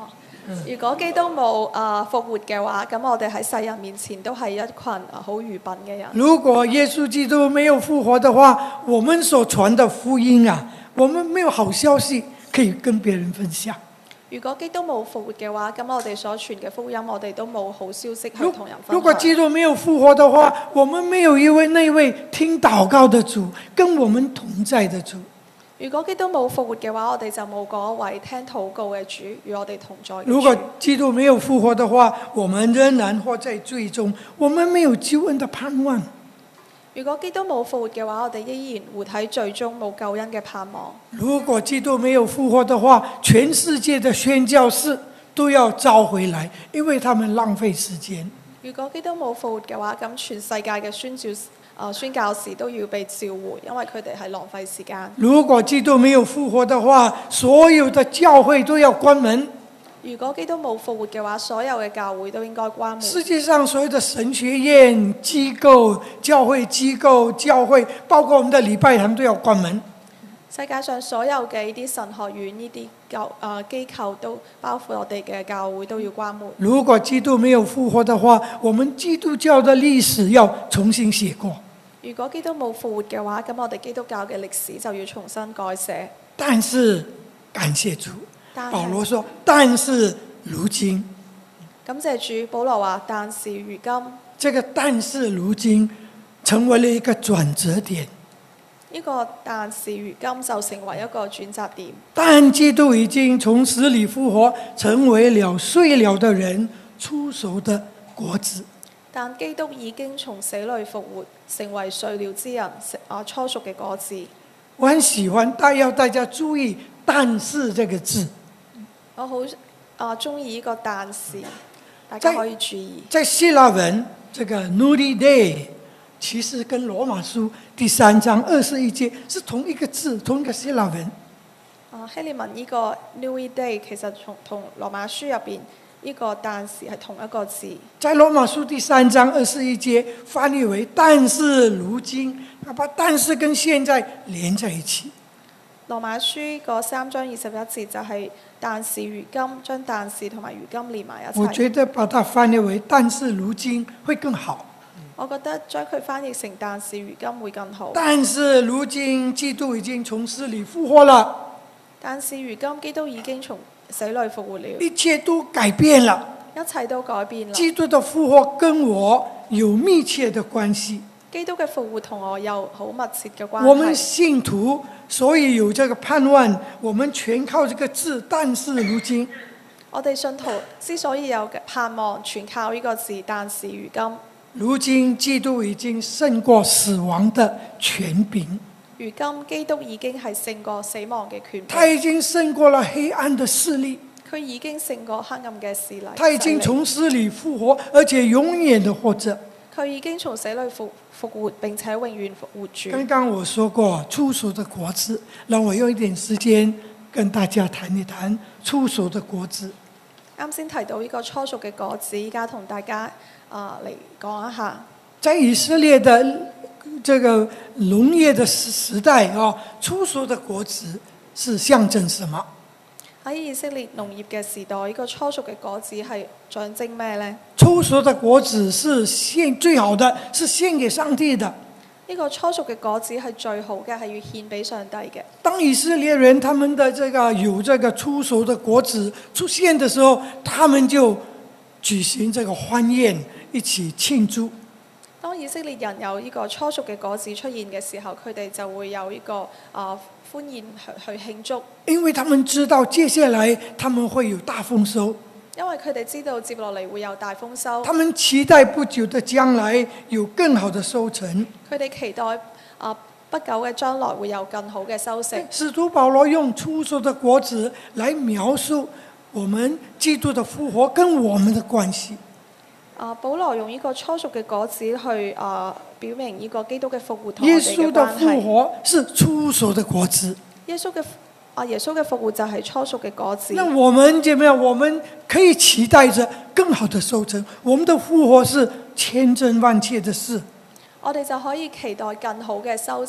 [SPEAKER 2] 如果基督冇復活嘅話，咁我哋喺世人面前都係一群好愚笨嘅人。
[SPEAKER 1] 如果耶穌基督没有复活的话，我们所传的福音啊，我们没有好消息可以跟别人分享。
[SPEAKER 2] 如果基督冇復活嘅話，咁我哋所傳嘅福音，我哋都冇好消息去同人分享。
[SPEAKER 1] 如果基督没有复活的话，我们没有那位听祷告的主，跟我们同在的主。
[SPEAKER 2] 如果基督冇復活嘅話，我哋就冇嗰位聽禱告嘅主與我哋同在嘅主。
[SPEAKER 1] 如果基督没有复活的话，我们仍然活在罪中，我们没有救恩的盼望。
[SPEAKER 2] 如果基督冇復活嘅話，我哋依然活喺罪中，冇救恩嘅盼望。
[SPEAKER 1] 如果基督没有复活的话，全世界的宣教士都要召回来，因为他们浪费时间。
[SPEAKER 2] 如果基督冇復活嘅話，咁全世界嘅宣教士都要被召回，因為佢哋係浪費時間。
[SPEAKER 1] 如果基督没有复活的话，所有的教会都要关门。
[SPEAKER 2] 如果基督冇復活嘅話，所有嘅教會都應該關門。
[SPEAKER 1] 世界上所有的神學院機構、教會機構、教會，包括我們的禮拜堂都要關門。
[SPEAKER 2] 世界上所有嘅呢啲神學院、呢啲機構都包括我哋嘅教會都要關門。
[SPEAKER 1] 如果基督沒有復活的話，我們基督教的歷史要重新寫過。
[SPEAKER 2] 如果基督冇復活嘅話，咁我哋基督教嘅歷史就要重新改寫。
[SPEAKER 1] 但是感謝主，保羅說：但是如今，
[SPEAKER 2] 感謝主，保羅話：但是如今，
[SPEAKER 1] 這個但是如今成為了一個轉折點。
[SPEAKER 2] 呢個但是如今就成為一個轉折點。
[SPEAKER 1] 但基督已經從死裡復活，成為了睡了的人初熟的果子。
[SPEAKER 2] 但基督已經從死裡復活，成為睡了之人初熟嘅果子。
[SPEAKER 1] 我很喜歡，要大家注意"但是"這個字。
[SPEAKER 2] 我好中意呢個但是，大家可以注意。
[SPEAKER 1] 在希臘文，這個 Nudi Day 其實跟羅馬書第3章21節是同一個字，同一個希臘文。
[SPEAKER 2] 希臘文呢個 Nudi Day 其實同羅馬書入邊呢個但是係同一個字。在
[SPEAKER 1] 羅馬書第3章21節翻譯為但是如今，把但是跟現在連在一起。
[SPEAKER 2] 羅馬書個3章21節就係但是如今，將但是同埋如今連埋一齊。
[SPEAKER 1] 我覺得把它翻譯為但是如今會更好。
[SPEAKER 2] 我覺得將佢翻譯成但是如今會更好。
[SPEAKER 1] 但是如今基督已經從死裡復活了。
[SPEAKER 2] 但是如今基督已經從死裡復活了。
[SPEAKER 1] 一切都改變了。
[SPEAKER 2] 一切都改變了。
[SPEAKER 1] 基督的復活跟我有密切的關係。
[SPEAKER 2] 基督嘅復活同我有好密切嘅關係。
[SPEAKER 1] 我們信徒所以有這個盼望，我們全靠這個字，但是如今。
[SPEAKER 2] 我哋信徒之所以有盼望，全靠呢個字，但是如今。
[SPEAKER 1] 如今基督已經勝過死亡的權柄。
[SPEAKER 2] 如今基督已經係勝過死亡嘅權柄。
[SPEAKER 1] 他已經勝過了黑暗的勢力。
[SPEAKER 2] 佢已經勝過黑暗嘅勢力。
[SPEAKER 1] 他已經從死裡復活，而且永遠的活着。
[SPEAKER 2] 佢已經從死裡復活，並且永遠活住。
[SPEAKER 1] 剛剛我說過初熟的果子，讓我用一點時間跟大家談一談初熟的果子。
[SPEAKER 2] 啱先提到呢個初熟嘅果子，依家同大家嚟講一下。在
[SPEAKER 1] 以色列的這個農業的時代初熟的果子是象徵什麼？
[SPEAKER 2] 喺以色列農業嘅時代，呢個初熟嘅果子係象徵咩呢？
[SPEAKER 1] 初熟的果子是最好的，是獻給上帝的。
[SPEAKER 2] 呢個初熟嘅果子係最好嘅，係要獻俾上帝嘅。
[SPEAKER 1] 當以色列人他們的有這個初熟的果子出現的時候，他們就舉行這個歡宴，一起慶祝。
[SPEAKER 2] 當以色列人有呢個初熟嘅果子出現嘅時候，佢哋就會有呢個歡宴去慶祝。
[SPEAKER 1] 因為他們知道接下來他們會有大豐收。
[SPEAKER 2] 因為佢哋知道接落嚟會有大豐收。
[SPEAKER 1] 他們期待不久的將來有更好的收成。
[SPEAKER 2] 佢哋期待不久嘅將來會有更好嘅收成。
[SPEAKER 1] 使徒保羅用初熟的果子來描述我們基督的復活跟我們的關係。
[SPEAKER 2] 保羅用呢個初熟嘅果子去表明呢個基督嘅復活同我哋嘅關係。
[SPEAKER 1] 耶穌的復活是初熟的果子。
[SPEAKER 2] 耶穌嘅復活就係初熟嘅果子。
[SPEAKER 1] 那我們怎麼樣？我們可以期待着更好的收成。我們的復活是千真萬確的事。
[SPEAKER 2] 我哋就可以期待更好嘅收成。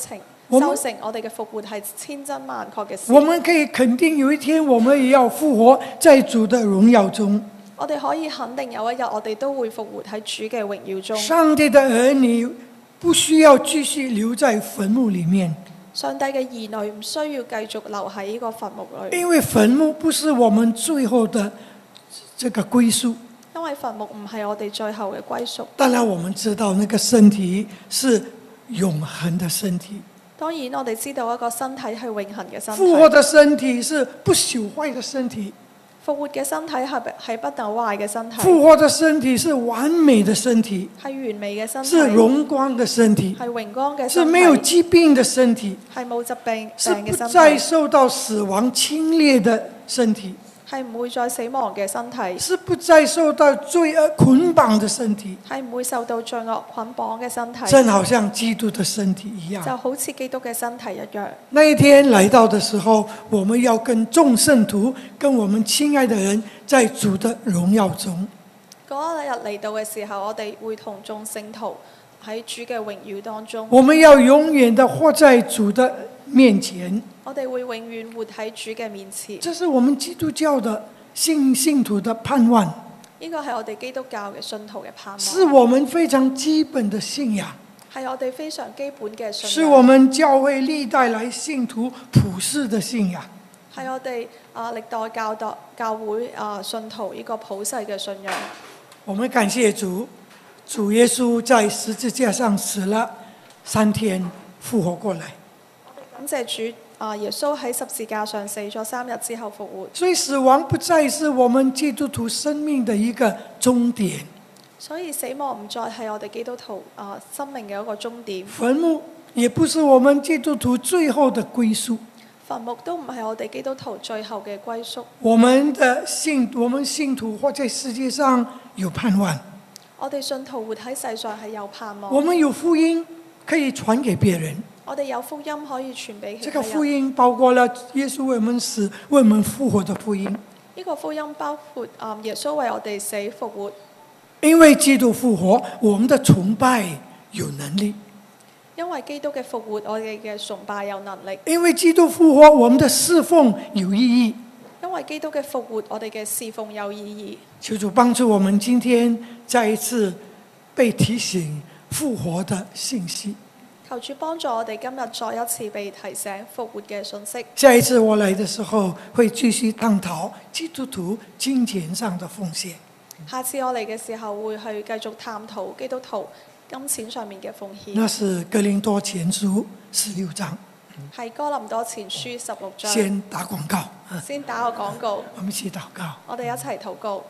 [SPEAKER 2] 修成我哋嘅復活係千真萬確嘅事。
[SPEAKER 1] 我們可以肯定有一天我們也要復活在主的榮耀中。
[SPEAKER 2] 我哋可以肯定有一日我哋都會復活喺主嘅榮耀中。
[SPEAKER 1] 上帝的兒女不需要繼續留在墳墓裡面。
[SPEAKER 2] 上帝嘅兒女唔需要繼續留喺呢個墳墓裏，
[SPEAKER 1] 因為墳墓不是我們最後的這個歸宿。
[SPEAKER 2] 因為墳墓唔係我哋最後嘅歸宿。
[SPEAKER 1] 當然我們知道那個身體是永恆的身體。
[SPEAKER 2] 當然我哋知道一個身體係永恆嘅身體。
[SPEAKER 1] 復活的身體是不朽壞的身體。
[SPEAKER 2] 復活嘅身體係不能壞嘅身體。
[SPEAKER 1] 復活的身體是完美的身體。
[SPEAKER 2] 係完美嘅身體。
[SPEAKER 1] 是榮光的身體。
[SPEAKER 2] 係榮光嘅身體。
[SPEAKER 1] 是沒有疾病的身體。
[SPEAKER 2] 係冇疾病
[SPEAKER 1] 是
[SPEAKER 2] 嘅身體。
[SPEAKER 1] 不再受到死亡侵略的身體。
[SPEAKER 2] 係唔會再死亡嘅身體。
[SPEAKER 1] 是不再受到罪惡捆綁的身體。
[SPEAKER 2] 係唔會受到罪惡捆綁嘅身體。
[SPEAKER 1] 正好像基督的身體一樣。
[SPEAKER 2] 就好似基督嘅身體一樣。
[SPEAKER 1] 那一天來到的時候，我們要跟眾聖徒，跟我們親愛的人，在主的榮耀中。
[SPEAKER 2] 嗰一日嚟到嘅時候，我哋會同眾聖徒喺主嘅榮耀當中。
[SPEAKER 1] 我們要永遠的活在主的面前。
[SPEAKER 2] 我哋會永遠活喺主嘅面前。
[SPEAKER 1] 這是我們基督教的信徒的盼望。
[SPEAKER 2] 呢個係我哋基督教嘅信徒嘅盼望。
[SPEAKER 1] 是我們非常基本的信仰。
[SPEAKER 2] 係我哋非常基本嘅信仰。
[SPEAKER 1] 是我們教會歷代來信徒普世的信仰。
[SPEAKER 2] 係我哋歷代教會信徒呢個普世嘅信仰。
[SPEAKER 1] 我們感謝主，主耶穌在十字架上死了3天，復活過來。
[SPEAKER 2] 感謝主，耶穌喺十字架上死咗3日之後復活。
[SPEAKER 1] 所以死亡不再是我們基督徒生命的一個終點。
[SPEAKER 2] 所以死亡唔再係我哋基督徒生命嘅一個終點。
[SPEAKER 1] 墳墓也不是我們基督徒最後的歸宿。
[SPEAKER 2] 墳墓都唔係我哋基督徒最後嘅歸宿。
[SPEAKER 1] 我們信徒活在世界上有盼望。
[SPEAKER 2] 我哋信徒活喺世上係有盼望。
[SPEAKER 1] 我們有福音可以傳給別人。
[SPEAKER 2] 我哋有福音可以傳俾其他人。
[SPEAKER 1] 這個福音包括了耶穌為我們死、為我們復活的福音。
[SPEAKER 2] 呢個福音包括耶穌為我哋死復活。
[SPEAKER 1] 因為基督復活，我們的崇拜有能力。
[SPEAKER 2] 因為基督嘅復活，我哋嘅崇拜有能力。
[SPEAKER 1] 因為基督復活，我們的侍奉有意義。
[SPEAKER 2] 因為基督嘅復活，我哋嘅侍奉有意義。
[SPEAKER 1] 求主幫助我們今天再一次被提醒復活的信息。
[SPEAKER 2] 求主幫助我哋今日再一次被提醒復活嘅信息。
[SPEAKER 1] 下一次我來的時候，會繼續探討基督徒金錢上的奉獻。
[SPEAKER 2] 下次我嚟嘅時候，會去繼續探討基督徒金錢上面嘅奉獻。
[SPEAKER 1] 那是哥林多前書16章。
[SPEAKER 2] 係哥林多前書16章。
[SPEAKER 1] 先打廣告。
[SPEAKER 2] 先打個廣告。
[SPEAKER 1] 我們一起禱告。
[SPEAKER 2] 我哋一齊禱告。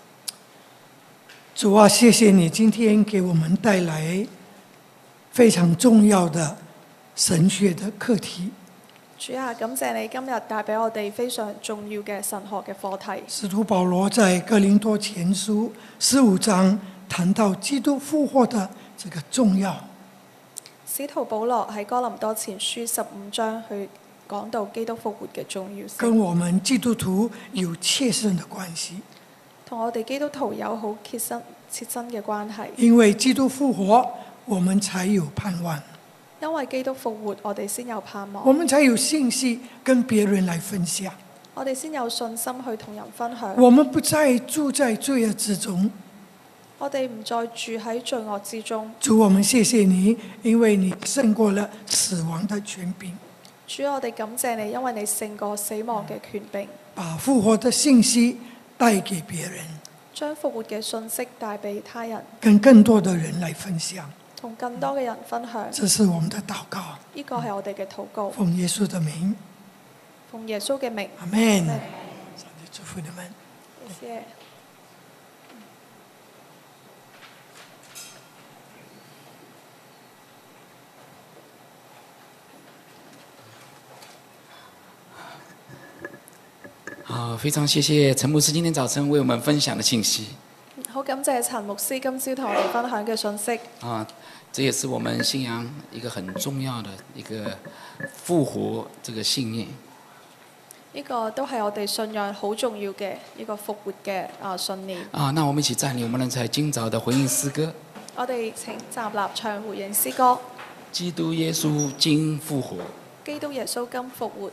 [SPEAKER 1] 主啊，謝謝你今天給我們帶來非常重要的神學的課題。
[SPEAKER 2] 主啊，感謝你今日帶俾我哋非常重要嘅神學嘅課題。
[SPEAKER 1] 使徒保羅在哥林多前書15章談到基督復活的這個重要。
[SPEAKER 2] 使徒保羅喺哥林多前書15章去講到基督復活嘅重要性，
[SPEAKER 1] 跟我們基督徒有切身的關係。
[SPEAKER 2] 同我哋基督徒有好切身嘅關係。
[SPEAKER 1] 因為基督復活，我們才有盼望。
[SPEAKER 2] 因為基督復活，我哋先有盼望。
[SPEAKER 1] 我們才有信息跟別人來分享。
[SPEAKER 2] 我哋先有信心去同人分享。
[SPEAKER 1] 我們不再住在罪惡之中。
[SPEAKER 2] 我哋唔再住喺罪惡之中。
[SPEAKER 1] 主，我們謝謝你，因為你勝過了死亡的權柄。
[SPEAKER 2] 主，我哋感謝你，因為你勝過死亡嘅權柄。
[SPEAKER 1] 把復活的信息帶給別人，
[SPEAKER 2] 將復活嘅信息帶俾他人，
[SPEAKER 1] 跟更多的人來分享，
[SPEAKER 2] 同更多嘅人分享。
[SPEAKER 1] 這是我們的禱告。
[SPEAKER 2] 呢個係我哋嘅禱告。
[SPEAKER 1] 奉耶穌的名。
[SPEAKER 2] 奉耶穌嘅名。
[SPEAKER 1] 阿們。上帝祝福你們。
[SPEAKER 2] 謝謝。
[SPEAKER 3] 好，非常謝謝陳牧師今天早晨為我們分享的信息。
[SPEAKER 2] 好感謝陳牧師今朝同我哋分享嘅信息。
[SPEAKER 3] 這也是我們信仰一個很重要的一個復活這個信念。
[SPEAKER 2] 呢個都係我哋信仰好重要嘅一個復活嘅信念。
[SPEAKER 3] 那我們一起站立，我們來在今早的回應詩歌。
[SPEAKER 2] 我哋請站立唱回應詩歌。
[SPEAKER 3] 基督耶稣今复活。
[SPEAKER 2] 基督耶穌今復活。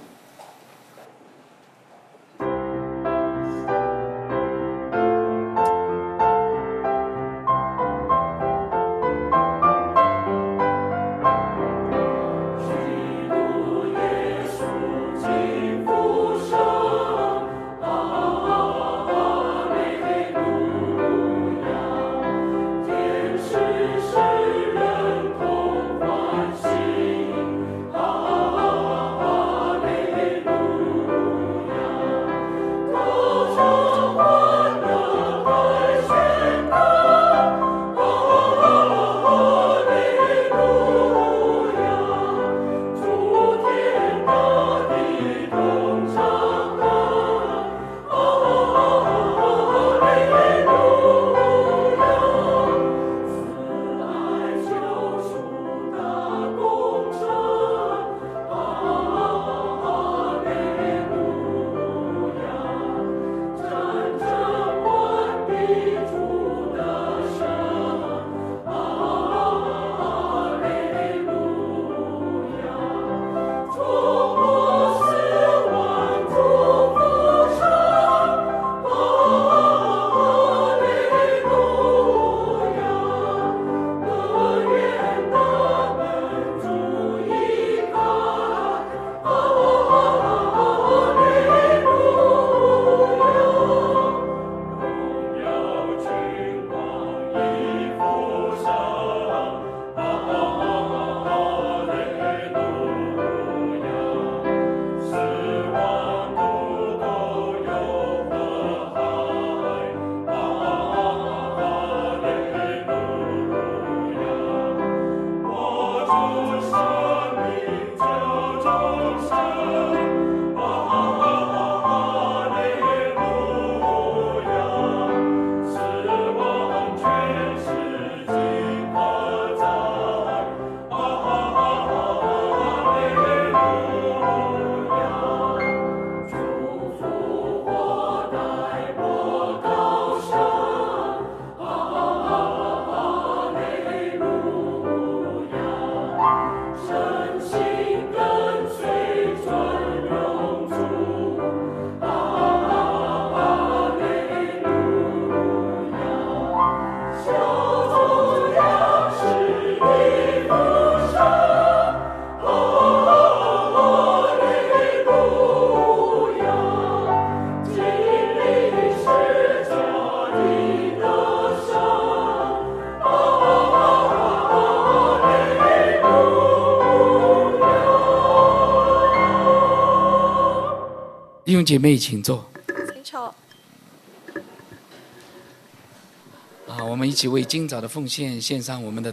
[SPEAKER 3] 弟兄姐妹，请坐。
[SPEAKER 2] 請坐。
[SPEAKER 3] 我们一起为今早的奉献献上我们的